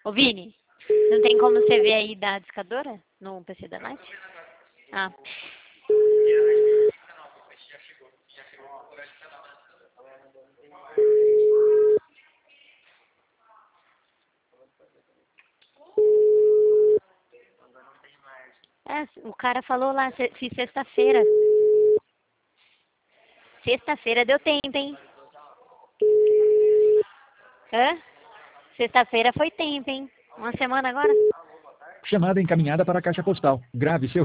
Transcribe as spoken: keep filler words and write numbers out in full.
Ô, Vini, não tem como você ver aí da discadora no P C da Nath? Ah. É, o cara falou lá, se- fiz sexta-feira. Sexta-feira deu tempo, hein? Hã? Sexta-feira foi tempo, hein? Uma semana agora? Chamada encaminhada para a caixa postal. Grave seu